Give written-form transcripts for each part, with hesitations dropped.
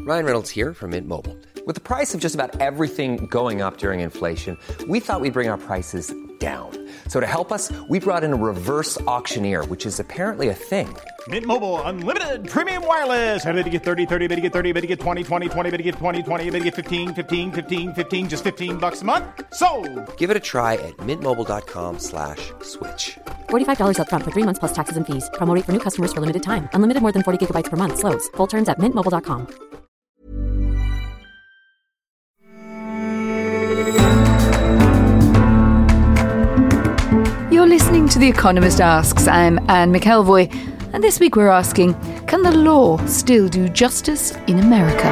Ryan Reynolds here from Mint Mobile. With the price of just about everything going up during inflation, we thought we'd bring our prices down. So to help us, we brought in a reverse auctioneer, which is apparently a thing. Mint Mobile Unlimited Premium Wireless. How to get 30, 30, bit to get 30, bit to get 20, 20, 20, bit to get 20, 20, bit to get 15, 15, 15, 15, just $15 a month? Sold! Give it a try at mintmobile.com/switch. $45 up front for 3 months plus taxes and fees. Promo rate for new customers for limited time. Unlimited more than 40 gigabytes per month. Slows full terms at mintmobile.com. You're listening to The Economist Asks. I'm Anne McElvoy, and this week we're asking, can the law still do justice in America?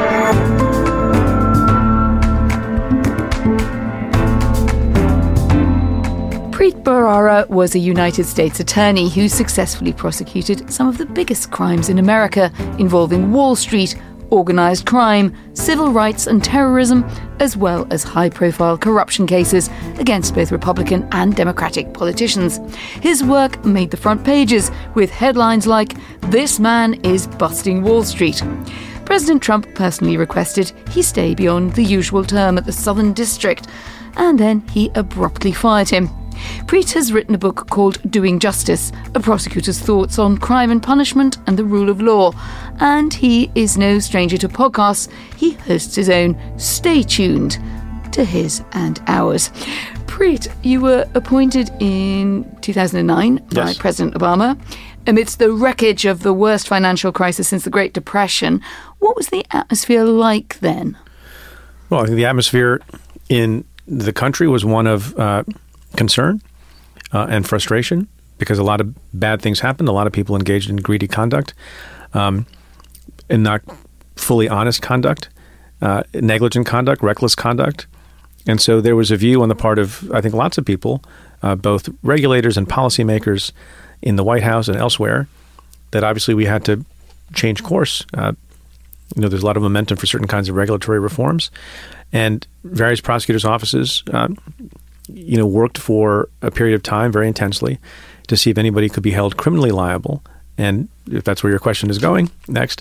Preet Bharara was a United States attorney who successfully prosecuted some of the biggest crimes in America involving Wall Street, organised crime, civil rights and terrorism, as well as high-profile corruption cases against both Republican and Democratic politicians. His work made the front pages with headlines like, "This man is busting Wall Street." President Trump personally requested he stay beyond the usual term at the Southern District, and then he abruptly fired him. Preet has written a book called Doing Justice, a prosecutor's thoughts on crime and punishment and the rule of law. And he is no stranger to podcasts. He hosts his own Stay Tuned, to his and ours. Preet, you were appointed in 2009 by President Obama amidst the wreckage of the worst financial crisis since the Great Depression. What was the atmosphere like then? Well, I think the atmosphere in the country was one of concern and frustration because a lot of bad things happened. A lot of people engaged in greedy conduct and not fully honest conduct, negligent conduct, reckless conduct. And so there was a view on the part of, I think, lots of people, both regulators and policymakers in the White House and elsewhere, that obviously we had to change course. There's a lot of momentum for certain kinds of regulatory reforms, and various prosecutors' offices worked for a period of time very intensely to see if anybody could be held criminally liable. And if that's where your question is going next,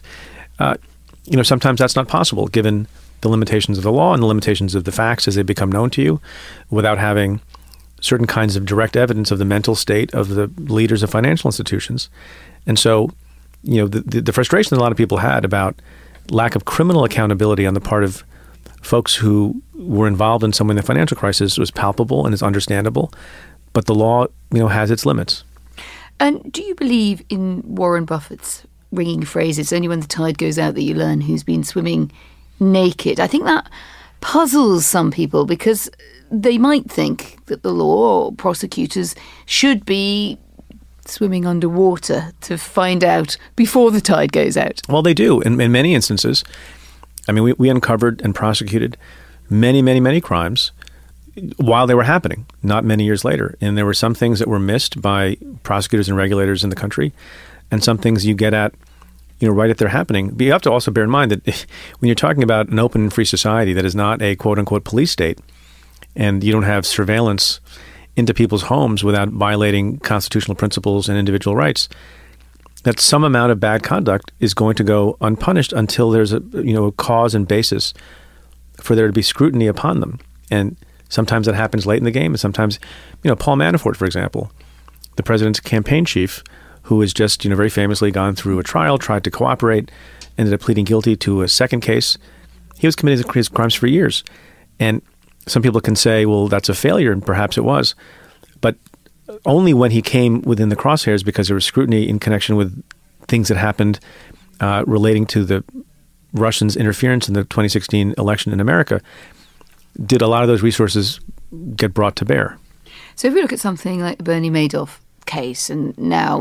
sometimes that's not possible given the limitations of the law and the limitations of the facts as they become known to you without having certain kinds of direct evidence of the mental state of the leaders of financial institutions. And so, the frustration that a lot of people had about lack of criminal accountability on the part of folks who were involved in some of the financial crisis was palpable and is understandable, but the law, has its limits. And do you believe in Warren Buffett's ringing phrase, "It's only when the tide goes out that you learn who's been swimming naked"? I think that puzzles some people because they might think that the law or prosecutors should be swimming underwater to find out before the tide goes out. Well, they do in many instances. I mean, we uncovered and prosecuted many, many, many crimes while they were happening, not many years later. And there were some things that were missed by prosecutors and regulators in the country, and some things you get at, right at their happening. But you have to also bear in mind that when you're talking about an open and free society that is not a quote-unquote police state, and you don't have surveillance into people's homes without violating constitutional principles and individual rights, that some amount of bad conduct is going to go unpunished until there's a cause and basis for there to be scrutiny upon them. And sometimes that happens late in the game, and sometimes, Paul Manafort, for example, the president's campaign chief, who has just, very famously gone through a trial, tried to cooperate, ended up pleading guilty to a second case. He was committing his crimes for years. And some people can say, well, that's a failure, and perhaps it was. But only when he came within the crosshairs because there was scrutiny in connection with things that happened relating to the Russians' interference in the 2016 election in America did a lot of those resources get brought to bear. So if we look at something like the Bernie Madoff case, and now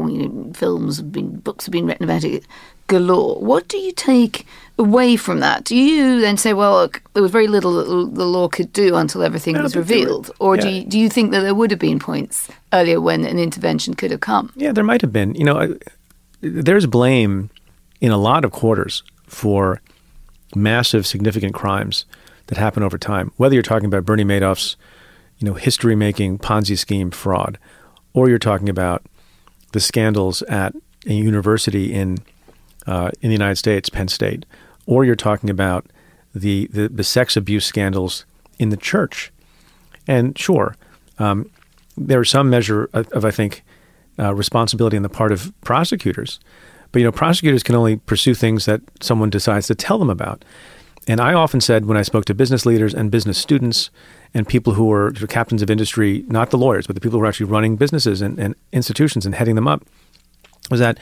books have been written about it galore, what do you take away from that? Do you then say, well, look, there was very little that the law could do until everything was revealed? Or do you think that there would have been points earlier when an intervention could have come? Yeah, there might have been. There's blame in a lot of quarters for massive, significant crimes that happen over time. Whether you're talking about Bernie Madoff's, history-making Ponzi scheme fraud, or you're talking about the scandals at a university in the United States, Penn State, or you're talking about the sex abuse scandals in the church. And sure, there is some measure of I think, responsibility on the part of prosecutors. But, prosecutors can only pursue things that someone decides to tell them about. And I often said when I spoke to business leaders and business students and people who were captains of industry, not the lawyers, but the people who were actually running businesses and institutions and heading them up, was that,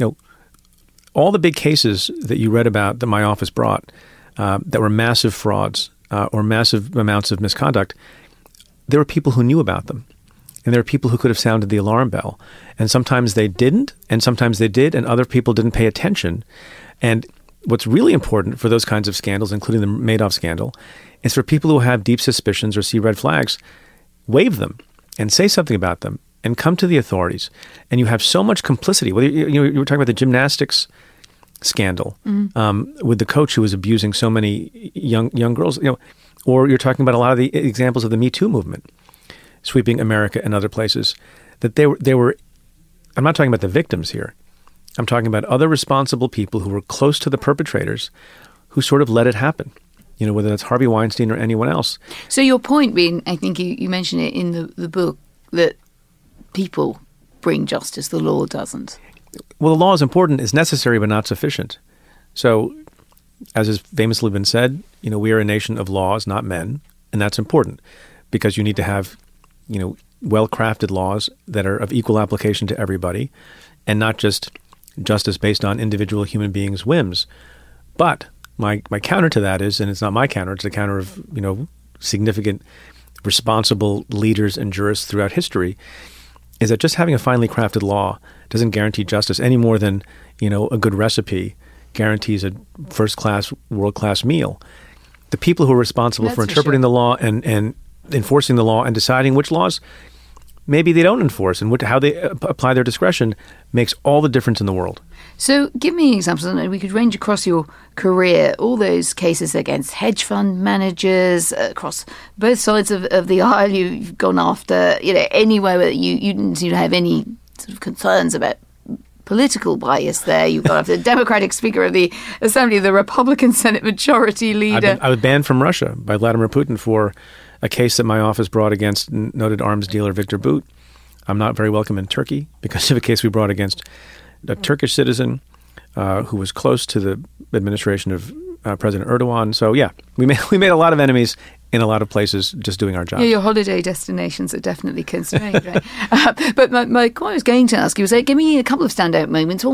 all the big cases that you read about that my office brought that were massive frauds or massive amounts of misconduct, there were people who knew about them. And there are people who could have sounded the alarm bell. And sometimes they didn't, and sometimes they did, and other people didn't pay attention. And what's really important for those kinds of scandals, including the Madoff scandal, is for people who have deep suspicions or see red flags, wave them and say something about them and come to the authorities. And you have so much complicity. Whether you were talking about the gymnastics scandal with the coach who was abusing so many young girls, or you're talking about a lot of the examples of the Me Too movement sweeping America and other places, that they were. I'm not talking about the victims here. I'm talking about other responsible people who were close to the perpetrators who sort of let it happen, whether that's Harvey Weinstein or anyone else. So your point being, I think you mentioned it in the book, that people bring justice, the law doesn't. Well, the law is important, is necessary, but not sufficient. So, as has famously been said, we are a nation of laws, not men, and that's important because you need to have, well-crafted laws that are of equal application to everybody and not just justice based on individual human beings' whims. But my counter to that is, and it's not my counter, it's the counter of, significant responsible leaders and jurists throughout history, is that just having a finely crafted law doesn't guarantee justice any more than, a good recipe guarantees a first-class, world-class meal. The people who are responsible for interpreting the law and enforcing the law and deciding which laws maybe they don't enforce and how they apply their discretion makes all the difference in the world. So give me examples, and we could range across your career, all those cases against hedge fund managers across both sides of the aisle. You've gone after, anywhere where you didn't seem to have any sort of concerns about political bias there. You've gone after the Democratic Speaker of the Assembly, the Republican Senate Majority Leader. I was banned from Russia by Vladimir Putin for a case that my office brought against noted arms dealer Victor Bout. I'm not very welcome in Turkey because of a case we brought against a Turkish citizen who was close to the administration of President Erdogan. So yeah, we made a lot of enemies in a lot of places just doing our job. Yeah, your holiday destinations are definitely constrained, right? But my what I was going to ask you was, give me a couple of standout moments.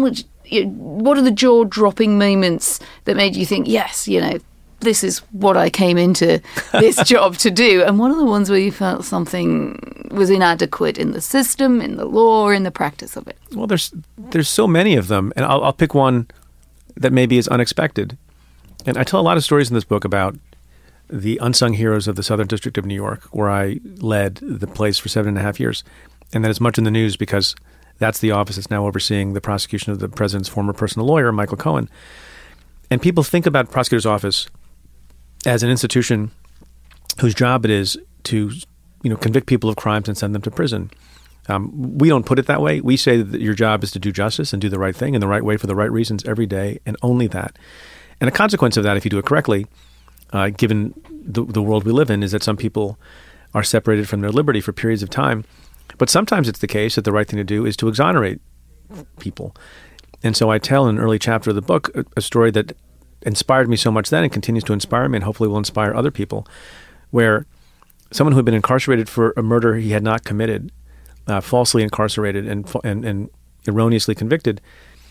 What are the jaw-dropping moments that made you think, yes, this is what I came into this job to do? And what are the ones where you felt something was inadequate in the system, in the law, or in the practice of it? Well, there's so many of them, and I'll pick one that maybe is unexpected. And I tell a lot of stories in this book about the unsung heroes of the Southern District of New York, where I led the place for 7.5 years. And that is much in the news because that's the office that's now overseeing the prosecution of the president's former personal lawyer, Michael Cohen. And people think about prosecutor's office as an institution whose job it is to, convict people of crimes and send them to prison. We don't put it that way. We say that your job is to do justice and do the right thing in the right way for the right reasons every day, and only that. And a consequence of that, if you do it correctly, given the world we live in, is that some people are separated from their liberty for periods of time. But sometimes it's the case that the right thing to do is to exonerate people. And so I tell in an early chapter of the book a story that inspired me so much then and continues to inspire me and hopefully will inspire other people, where someone who had been incarcerated for a murder he had not committed, falsely incarcerated and erroneously convicted,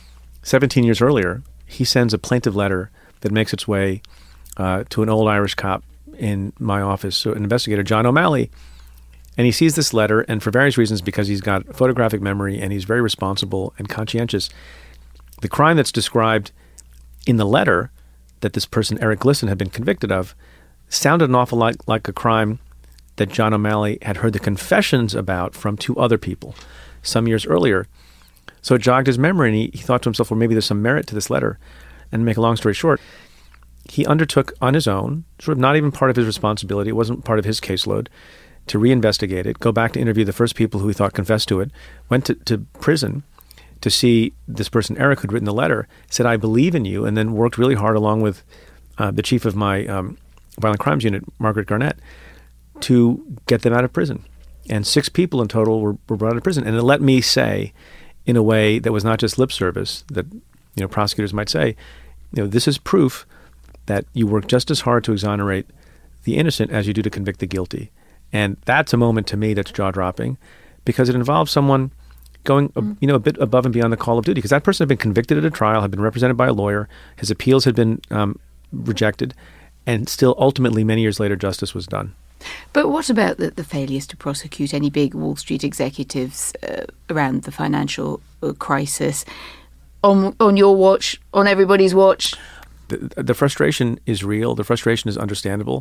17 years earlier, he sends a plaintive letter that makes its way to an old Irish cop in my office, so an investigator, John O'Malley. And he sees this letter, and for various reasons, because he's got photographic memory and he's very responsible and conscientious, the crime that's described in the letter that this person, Eric Glisson, had been convicted of, sounded an awful lot like a crime that John O'Malley had heard the confessions about from two other people some years earlier. So it jogged his memory, and he thought to himself, well, maybe there's some merit to this letter. And to make a long story short, he undertook on his own, sort of not even part of his responsibility, it wasn't part of his caseload, to reinvestigate it, go back to interview the first people who he thought confessed to it, went to prison to see this person, Eric, who'd written the letter, said, I believe in you, and then worked really hard along with the chief of my violent crimes unit, Margaret Garnett, to get them out of prison. And 6 people in total were brought out of prison. And it let me say, in a way that was not just lip service, that prosecutors might say, this is proof that you work just as hard to exonerate the innocent as you do to convict the guilty. And that's a moment to me that's jaw-dropping, because it involves someone going a bit above and beyond the call of duty, because that person had been convicted at a trial, had been represented by a lawyer, his appeals had been rejected, and still ultimately many years later justice was done. But what about the failures to prosecute any big Wall Street executives around the financial crisis? On your watch, on everybody's watch? The frustration is real. The frustration is understandable.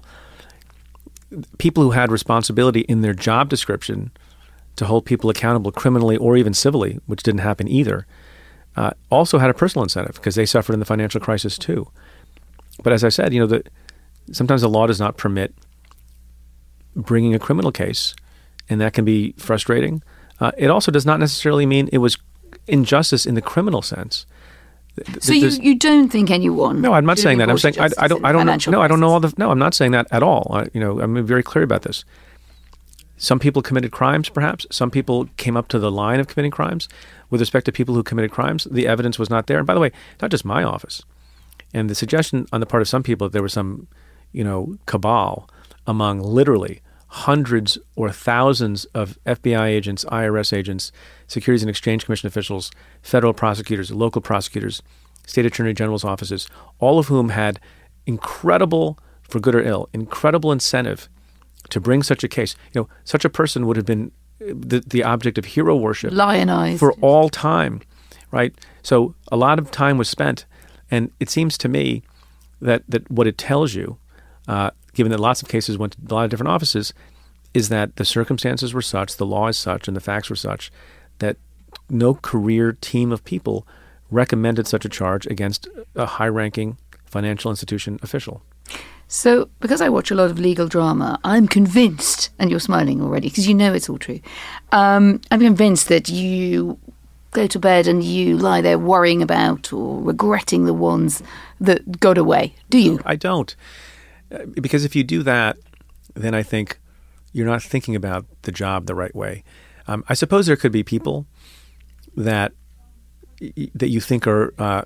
People who had responsibility in their job description to hold people accountable criminally or even civilly, which didn't happen either, also had a personal incentive because they suffered in the financial crisis too. But as I said, sometimes the law does not permit bringing a criminal case, and that can be frustrating. It also does not necessarily mean it was injustice in the criminal sense. So you don't think anyone? No, I'm not saying that. I'm saying I don't know. No, I don't know all the. No, I'm not saying that at all. I'm very clear about this. Some people committed crimes, perhaps. Some people came up to the line of committing crimes. With respect to people who committed crimes, the evidence was not there. And by the way, not just my office. And the suggestion on the part of some people that there was some, cabal among literally hundreds or thousands of FBI agents, IRS agents, Securities and Exchange Commission officials, federal prosecutors, local prosecutors, state attorney general's offices, all of whom had incredible, for good or ill, incredible incentive to bring such a case. Such a person would have been the object of hero worship. Lionized. For all time, right? So a lot of time was spent. And it seems to me that what it tells you, given that lots of cases went to a lot of different offices, is that the circumstances were such, the law is such, and the facts were such that no career team of people recommended such a charge against a high-ranking financial institution official. So, because I watch a lot of legal drama, I'm convinced, and you're smiling already because you know it's all true, I'm convinced that you go to bed and you lie there worrying about or regretting the ones that got away. Do you? I don't. Because if you do that, then I think you're not thinking about the job the right way. I suppose there could be people that you think are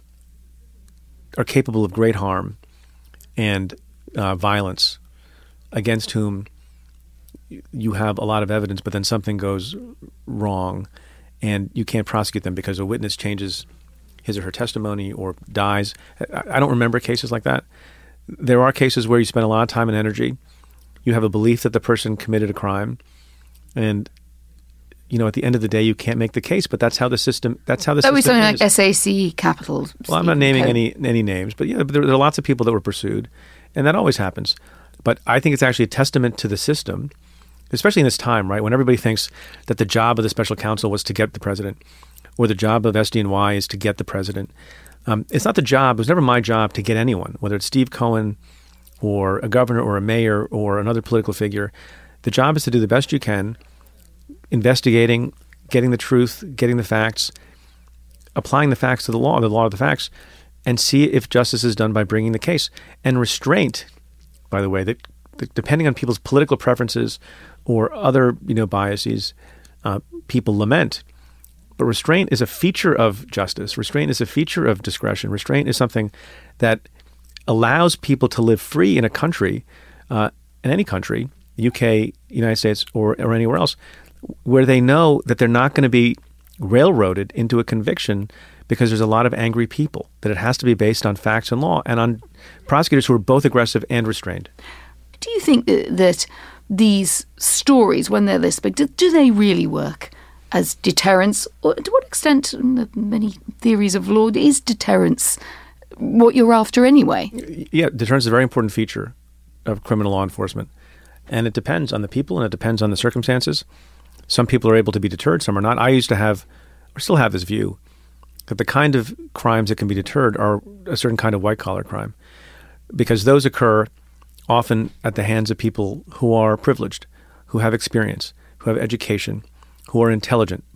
capable of great harm and violence, against whom you have a lot of evidence, but then something goes wrong and you can't prosecute them because a witness changes his or her testimony or dies. I don't remember cases like that. There are cases where you spend a lot of time and energy. You have a belief that the person committed a crime, and at the end of the day, you can't make the case. But that's how the system. That was something like SAC Capital. Well, I'm not naming any names, but there are lots of people that were pursued, and that always happens. But I think it's actually a testament to the system, especially in this time, right, when everybody thinks that the job of the special counsel was to get the president, or the job of SDNY is to get the president. It's not the job. It was never my job to get anyone, whether it's Steve Cohen or a governor or a mayor or another political figure. The job is to do the best you can, investigating, getting the truth, getting the facts, applying the facts to the law of the facts, and see if justice is done by bringing the case. And restraint, by the way, that depending on people's political preferences or other biases, people lament. But restraint is a feature of justice. Restraint is a feature of discretion. Restraint is something that allows people to live free in a country, in any country, UK, United States, or anywhere else, where they know that they're not going to be railroaded into a conviction because there's a lot of angry people, that it has to be based on facts and law and on prosecutors who are both aggressive and restrained. Do you think that these stories, when they're this big, do they really work as deterrence? Or to what extent, in the many theories of law, is deterrence what you're after anyway? Yeah, deterrence is a very important feature of criminal law enforcement. And it depends on the people and it depends on the circumstances. Some people are able to be deterred, some are not. I used to have, or still have, this view that the kind of crimes that can be deterred are a certain kind of white-collar crime, because those occur often at the hands of people who are privileged, who have experience, who have education, who are intelligent,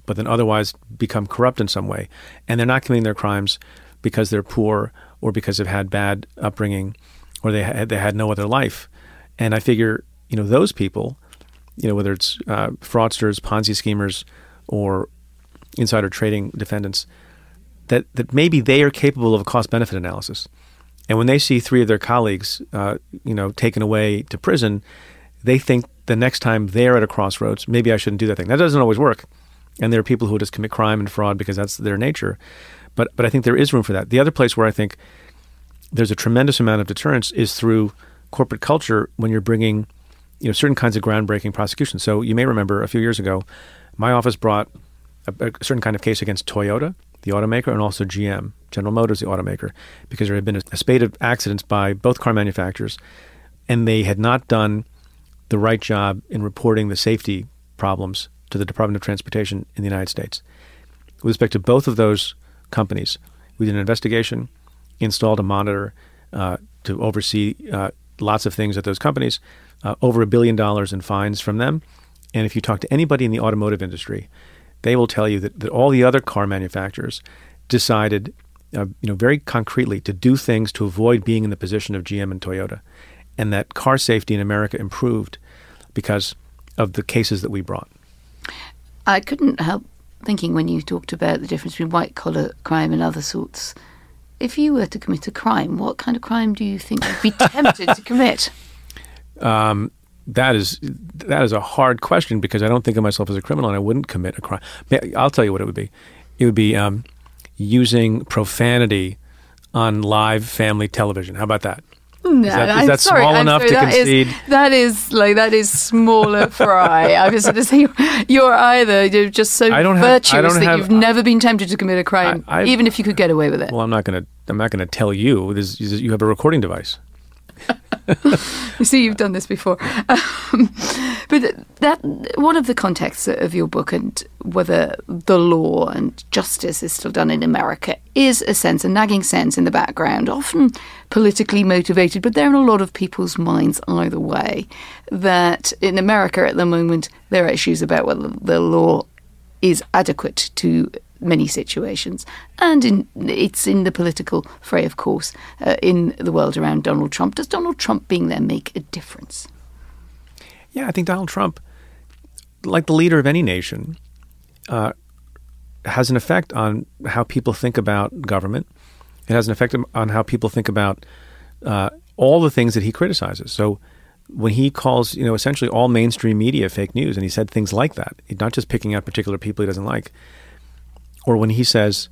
but then otherwise become corrupt in some way. And they're not committing their crimes because they're poor or because they've had bad upbringing or they had no other life. And I figure, those people, whether it's fraudsters, Ponzi schemers, or insider trading defendants, that maybe they are capable of a cost-benefit analysis. And when they see 3 of their colleagues, taken away to prison, they think the next time they're at a crossroads, maybe I shouldn't do that thing. That doesn't always work. And there are people who just commit crime and fraud because that's their nature. But I think there is room for that. The other place where I think there's a tremendous amount of deterrence is through corporate culture when you're bringing, certain kinds of groundbreaking prosecutions. So you may remember a few years ago, my office brought a certain kind of case against Toyota, the automaker, and also GM, General Motors, the automaker, because there had been a spate of accidents by both car manufacturers, and they had not done the right job in reporting the safety problems to the Department of Transportation in the United States. With respect to both of those companies, we did an investigation, installed a monitor to oversee lots of things at those companies, over $1 billion in fines from them. And if you talk to anybody in the automotive industry, they will tell you that all the other car manufacturers decided, very concretely to do things to avoid being in the position of GM and Toyota, and that car safety in America improved because of the cases that we brought. I couldn't help thinking when you talked about the difference between white-collar crime and other sorts. If you were to commit a crime, what kind of crime do you think you'd be tempted to commit? That is a hard question because I don't think of myself as a criminal and I wouldn't commit a crime. I'll tell you what it would be. It would be using profanity on live family television. How about that? No, is that small enough to concede? That is smaller fry. I was going to say you're just so virtuous that you've never been tempted to commit a crime, even if you could get away with it. Well, I'm not going to tell you. You have a recording device. You see, you've done this before. But that one of the contexts of your book and whether the law and justice is still done in America is a nagging sense in the background, often politically motivated, but they're in a lot of people's minds either way, that in America at the moment there are issues about whether the law is adequate to many situations. And it's in the political fray, of course, in the world around Donald Trump. Does Donald Trump being there make a difference? Yeah, I think Donald Trump, like the leader of any nation, has an effect on how people think about government. It has an effect on how people think about all the things that he criticizes. So when he calls, essentially all mainstream media fake news, and he said things like that, not just picking out particular people he doesn't like, or when he says,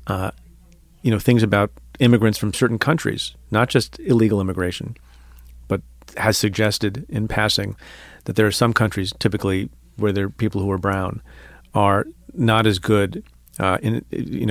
things about immigrants from certain countries, not just illegal immigration, but has suggested in passing that there are some countries, typically where there are people who are brown, are not as good. That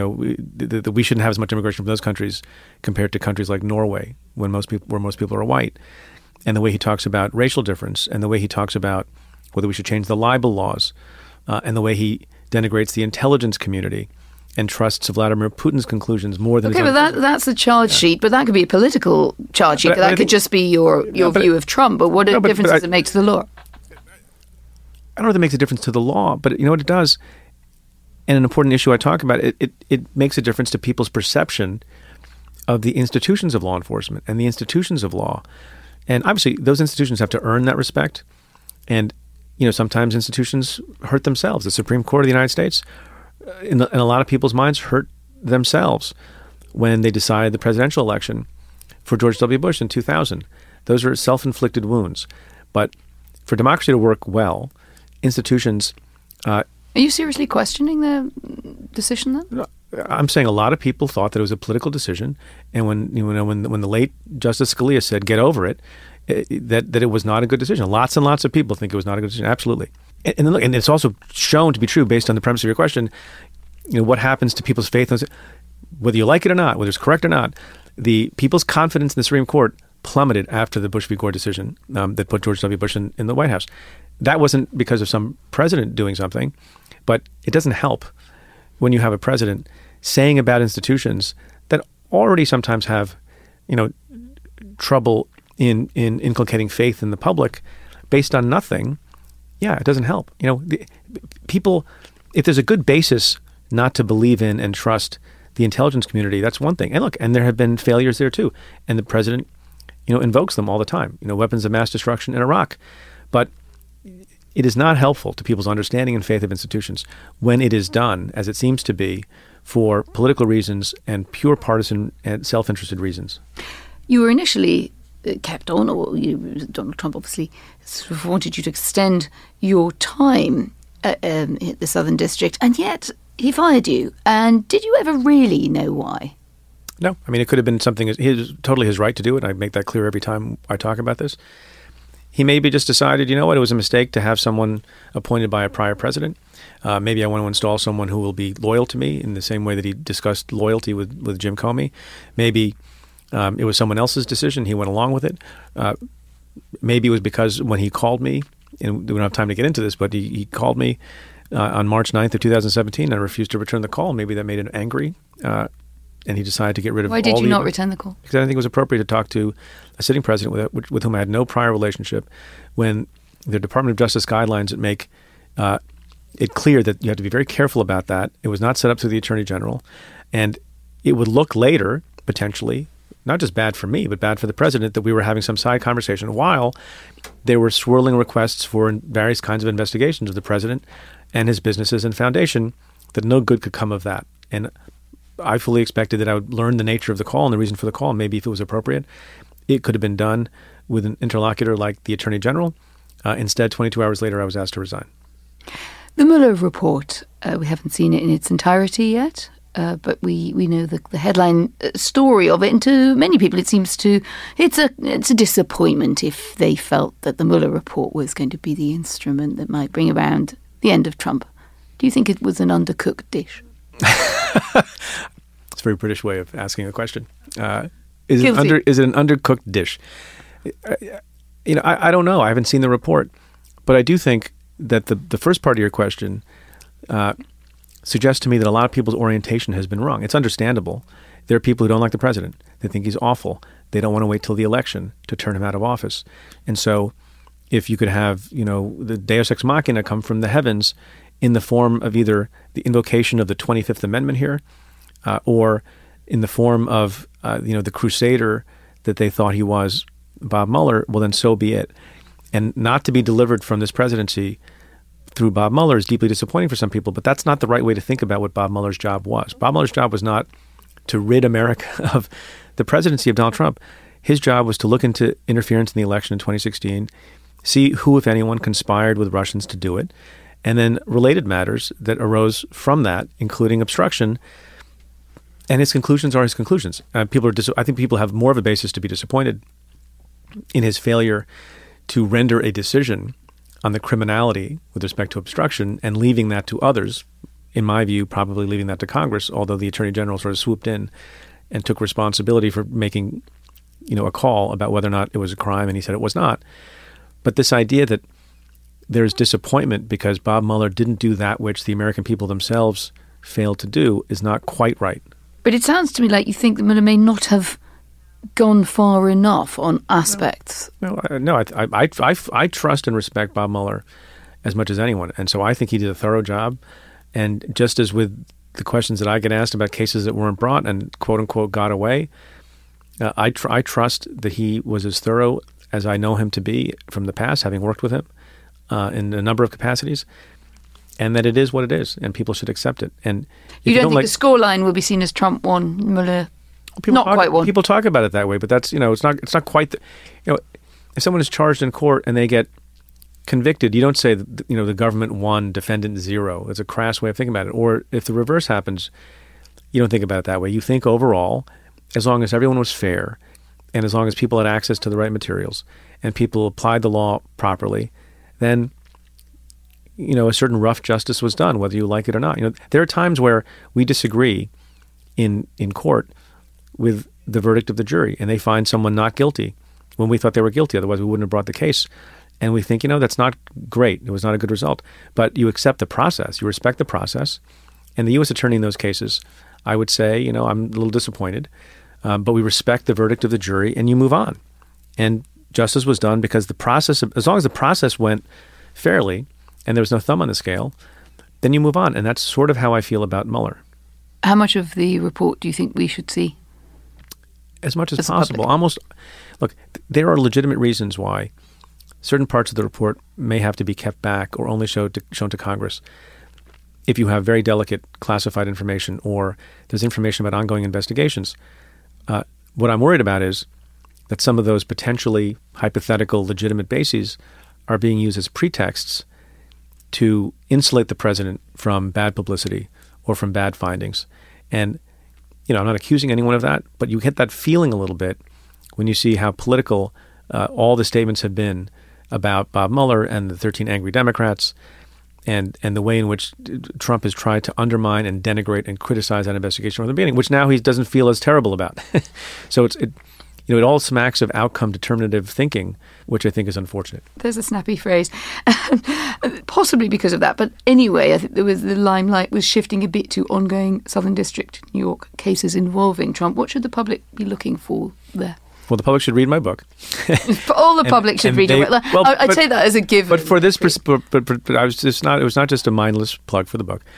we shouldn't have as much immigration from those countries compared to countries like Norway, where most people are white. And the way he talks about racial difference, and the way he talks about whether we should change the libel laws, and the way he denigrates the intelligence community and trusts Vladimir Putin's conclusions more than... Okay, but that's the charge sheet, but that could be a political charge sheet. That could just be your view of Trump, but what difference does it make to the law? I don't know if it makes a difference to the law, but you know what it does? And an important issue I talk about, it makes a difference to people's perception of the institutions of law enforcement and the institutions of law. And obviously, those institutions have to earn that respect. And sometimes institutions hurt themselves. The Supreme Court of the United States, in a lot of people's minds, hurt themselves when they decided the presidential election for George W. Bush in 2000. Those are self-inflicted wounds. But for democracy to work well, institutions... Are you seriously questioning the decision then? I'm saying a lot of people thought that it was a political decision. And when the late Justice Scalia said, get over it, that it was not a good decision. Lots and lots of people think it was not a good decision. Absolutely. And it's also shown to be true based on the premise of your question, what happens to people's faith, whether you like it or not, whether it's correct or not, the people's confidence in the Supreme Court plummeted after the Bush v. Gore decision that put George W. Bush in the White House. That wasn't because of some president doing something, but it doesn't help when you have a president saying about institutions that already sometimes have, trouble in inculcating faith in the public based on nothing. Yeah, it doesn't help. People, if there's a good basis not to believe in and trust the intelligence community, that's one thing. And look, and there have been failures there too. And the president, invokes them all the time. Weapons of mass destruction in Iraq. But it is not helpful to people's understanding and faith of institutions when it is done, as it seems to be, for political reasons and pure partisan and self-interested reasons. You were initially kept on, or Donald Trump obviously sort of wanted you to extend your time at the Southern District, and yet he fired you. And did you ever really know why? No. I mean, it could have been something, totally his right to do it. I make that clear every time I talk about this. He maybe just decided, it was a mistake to have someone appointed by a prior president. Maybe I want to install someone who will be loyal to me in the same way that he discussed loyalty with Jim Comey. Maybe it was someone else's decision. He went along with it. Maybe it was because when he called me, and we don't have time to get into this, but he called me on March 9th of 2017 and I refused to return the call. Maybe that made him angry. And he decided to get rid of all Why did you not return the call? Because I didn't think it was appropriate to talk to a sitting president with whom I had no prior relationship when the Department of Justice guidelines that make it clear that you have to be very careful about that. It was not set up through the Attorney General. And it would look later, potentially, not just bad for me, but bad for the president, that we were having some side conversation while there were swirling requests for various kinds of investigations of the president and his businesses and foundation, that no good could come of that. And I fully expected that I would learn the nature of the call and the reason for the call. And maybe if it was appropriate, it could have been done with an interlocutor like the Attorney General. Instead, 22 hours later, I was asked to resign. The Mueller report, we haven't seen it in its entirety yet, but we know the headline story of it. And to many people, it seems it's a disappointment if they felt that the Mueller report was going to be the instrument that might bring around the end of Trump. Do you think it was an undercooked dish? It's a very British way of asking a question. Is it an undercooked dish? I don't know. I haven't seen the report, but I do think that the first part of your question suggests to me that a lot of people's orientation has been wrong. It's understandable. There are people who don't like the president. They think he's awful. They don't want to wait till the election to turn him out of office. And so if you could have, the Deus Ex Machina come from the heavens in the form of either the invocation of the 25th Amendment here or in the form of, the crusader that they thought he was, Bob Mueller, well, then so be it. And not to be delivered from this presidency through Bob Mueller is deeply disappointing for some people, but that's not the right way to think about what Bob Mueller's job was. Bob Mueller's job was not to rid America of the presidency of Donald Trump. His job was to look into interference in the election in 2016, see who, if anyone, conspired with Russians to do it, and then related matters that arose from that, including obstruction. And his conclusions are his conclusions. I think people have more of a basis to be disappointed in his failure to render a decision on the criminality with respect to obstruction and leaving that to others. In my view, probably leaving that to Congress, although the Attorney General sort of swooped in and took responsibility for making, a call about whether or not it was a crime, and he said it was not. But this idea that there's disappointment because Bob Mueller didn't do that which the American people themselves failed to do is not quite right. But it sounds to me like you think that Mueller may not have gone far enough on aspects. No. I trust and respect Bob Mueller as much as anyone, and so I think he did a thorough job. And just as with the questions that I get asked about cases that weren't brought and quote unquote got away, I trust that he was as thorough as I know him to be from the past, having worked with him in a number of capacities, and that it is what it is, and people should accept it. And you don't think the scoreline will be seen as Trump won, Mueller quite won? People talk about it that way, but that's it's not quite. If someone is charged in court and they get convicted, you don't say the government won, defendant zero. It's a crass way of thinking about it. Or if the reverse happens, you don't think about it that way. You think overall, as long as everyone was fair, and as long as people had access to the right materials, and people applied the law properly, then a certain rough justice was done, whether you like it or not. There are times where we disagree in court with the verdict of the jury, and they find someone not guilty when we thought they were guilty. Otherwise, we wouldn't have brought the case. And we think, that's not great. It was not a good result. But you accept the process. You respect the process. And the U.S. attorney in those cases, I would say, I'm a little disappointed. But we respect the verdict of the jury, and you move on. And justice was done because the process, as long as the process went fairly and there was no thumb on the scale, then you move on. And that's sort of how I feel about Mueller. How much of the report do you think we should see? As much as possible. Almost. Look, there are legitimate reasons why certain parts of the report may have to be kept back or only shown to Congress if you have very delicate classified information or there's information about ongoing investigations. What I'm worried about is that some of those potentially hypothetical legitimate bases are being used as pretexts to insulate the president from bad publicity or from bad findings. And, I'm not accusing anyone of that, but you get that feeling a little bit when you see how political all the statements have been about Bob Mueller and the 13 angry Democrats and the way in which Trump has tried to undermine and denigrate and criticize that investigation from the beginning, which now he doesn't feel as terrible about. So it all smacks of outcome determinative thinking, which I think is unfortunate. There's a snappy phrase, possibly because of that. But anyway, I think the limelight was shifting a bit to ongoing Southern District, New York cases involving Trump. What should the public be looking for there? Well, the public should read my book. All the public should read it. Well, I'd say that as a given. But for this, but I was just not. It was not just a mindless plug for the book.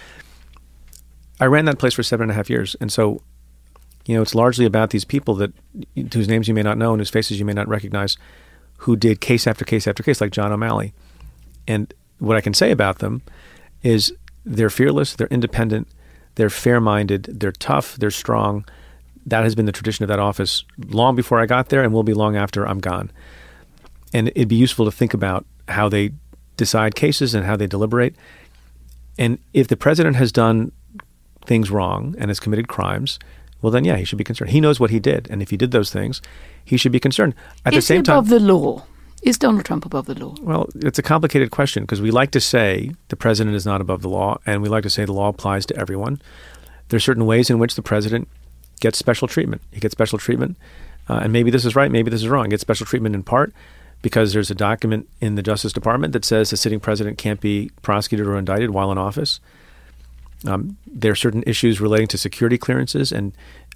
I ran that place for 7.5 years, and so, it's largely about these people whose names you may not know and whose faces you may not recognize, who did case after case after case, like John O'Malley. And what I can say about them is they're fearless, they're independent, they're fair-minded, they're tough, they're strong. That has been the tradition of that office long before I got there and will be long after I'm gone. And it'd be useful to think about how they decide cases and how they deliberate. And if the president has done things wrong and has committed crimes, well, then, yeah, he should be concerned. He knows what he did. And if he did those things, he should be concerned. At the same time, above the law? Is Donald Trump above the law? Well, it's a complicated question because we like to say the president is not above the law, and we like to say the law applies to everyone. There are certain ways in which the president gets special treatment. He gets special treatment, and maybe this is right, maybe this is wrong. He gets special treatment in part because there's a document in the Justice Department that says the sitting president can't be prosecuted or indicted while in office. There are certain issues relating to security clearances and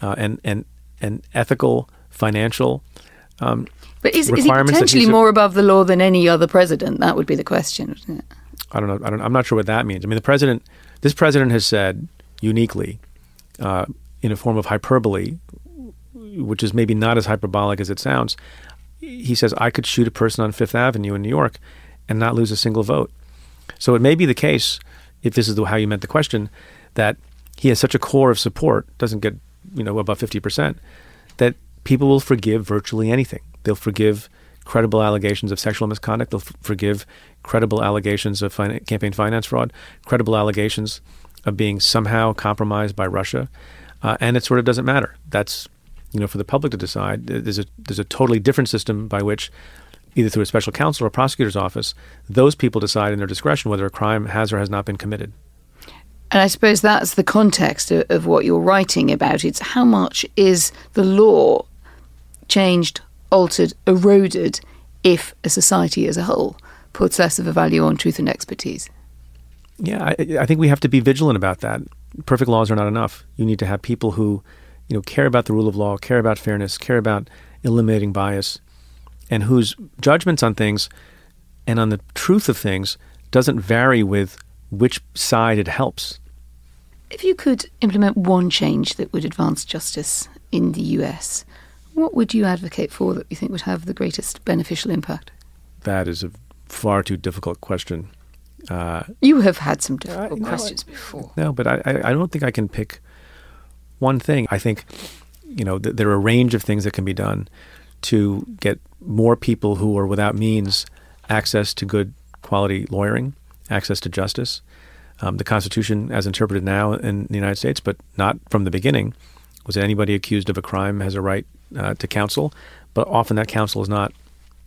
ethical, financial but is he potentially more above the law than any other president? That would be the question, isn't it? I don't know. I'm not sure what that means. I mean, this president has said uniquely, in a form of hyperbole, which is maybe not as hyperbolic as it sounds. He says, I could shoot a person on Fifth Avenue in New York and not lose a single vote. So it may be the case, if this is how you meant the question, that he has such a core of support, doesn't get above 50%, that people will forgive virtually anything. They'll forgive credible allegations of sexual misconduct. They'll forgive credible allegations of campaign finance fraud, credible allegations of being somehow compromised by Russia, and it sort of doesn't matter. That's for the public to decide. There's a totally different system by which, either through a special counsel or a prosecutor's office, those people decide in their discretion whether a crime has or has not been committed. And I suppose that's the context of what you're writing about. It's how much is the law changed, altered, eroded if a society as a whole puts less of a value on truth and expertise? Yeah, I think we have to be vigilant about that. Perfect laws are not enough. You need to have people who, care about the rule of law, care about fairness, care about eliminating bias, and whose judgments on things and on the truth of things doesn't vary with which side it helps. If you could implement one change that would advance justice in the US, what would you advocate for that you think would have the greatest beneficial impact? That is a far too difficult question. You have had some difficult questions before. No, but I don't think I can pick one thing. I think, there are a range of things that can be done to get more people who are without means access to good quality lawyering, access to justice. The Constitution, as interpreted now in the United States, but not from the beginning, was that anybody accused of a crime has a right to counsel, but often that counsel is not,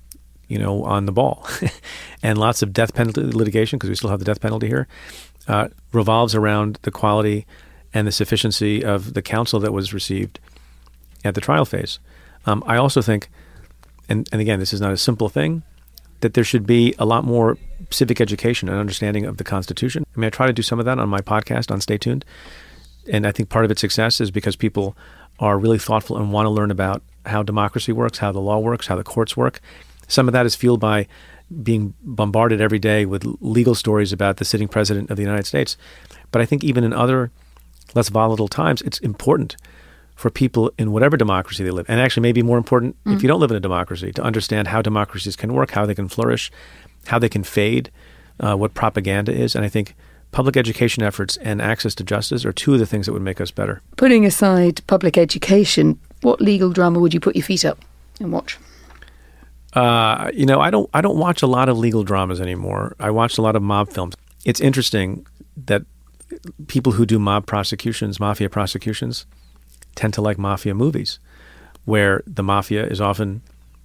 on the ball. And lots of death penalty litigation, because we still have the death penalty here, revolves around the quality and the sufficiency of the counsel that was received at the trial phase. I also think, and again, this is not a simple thing, that there should be a lot more civic education and understanding of the Constitution. I mean, I try to do some of that on my podcast on Stay Tuned. And I think part of its success is because people are really thoughtful and want to learn about how democracy works, how the law works, how the courts work. Some of that is fueled by, being bombarded every day with legal stories about the sitting president of the United States. But I think even in other less volatile times, it's important for people in whatever democracy they live, and actually maybe more important if you don't live in a democracy, to understand how democracies can work, how they can flourish, how they can fade, what propaganda is. And I think public education efforts and access to justice are two of the things that would make us better. Putting aside public education, what legal drama would you put your feet up and watch? I don't watch a lot of legal dramas anymore. I watch a lot of mob films. It's interesting that people who do mafia prosecutions, tend to like mafia movies, where the mafia is often,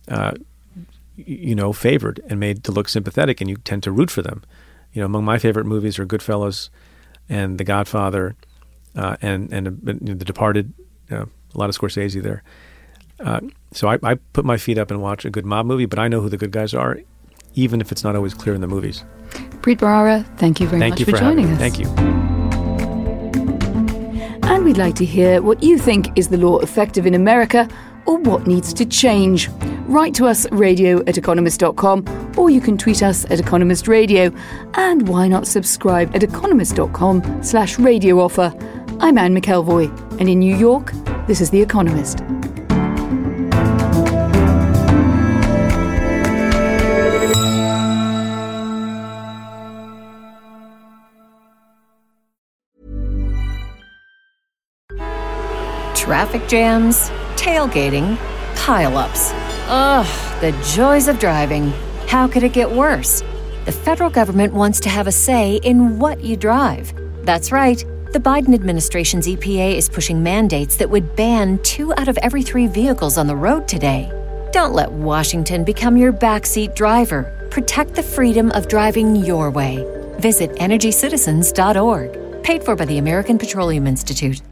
favored and made to look sympathetic, and you tend to root for them. Among my favorite movies are Goodfellas and The Godfather and The Departed. A lot of Scorsese there. So I put my feet up and watch a good mob movie, but I know who the good guys are, even if it's not always clear in the movies. Preet Bharara, thank you very much for joining us. Thank you. And we'd like to hear what you think is the law effective in America, or what needs to change. Write to us, radio@economist.com, or you can tweet us at Economist Radio. And why not subscribe at economist.com/radio offer. I'm Anne McElvoy, and in New York, this is The Economist. Traffic jams, tailgating, pile-ups. Ugh, the joys of driving. How could it get worse? The federal government wants to have a say in what you drive. That's right. The Biden administration's EPA is pushing mandates that would ban 2 out of every 3 vehicles on the road today. Don't let Washington become your backseat driver. Protect the freedom of driving your way. Visit EnergyCitizens.org. Paid for by the American Petroleum Institute.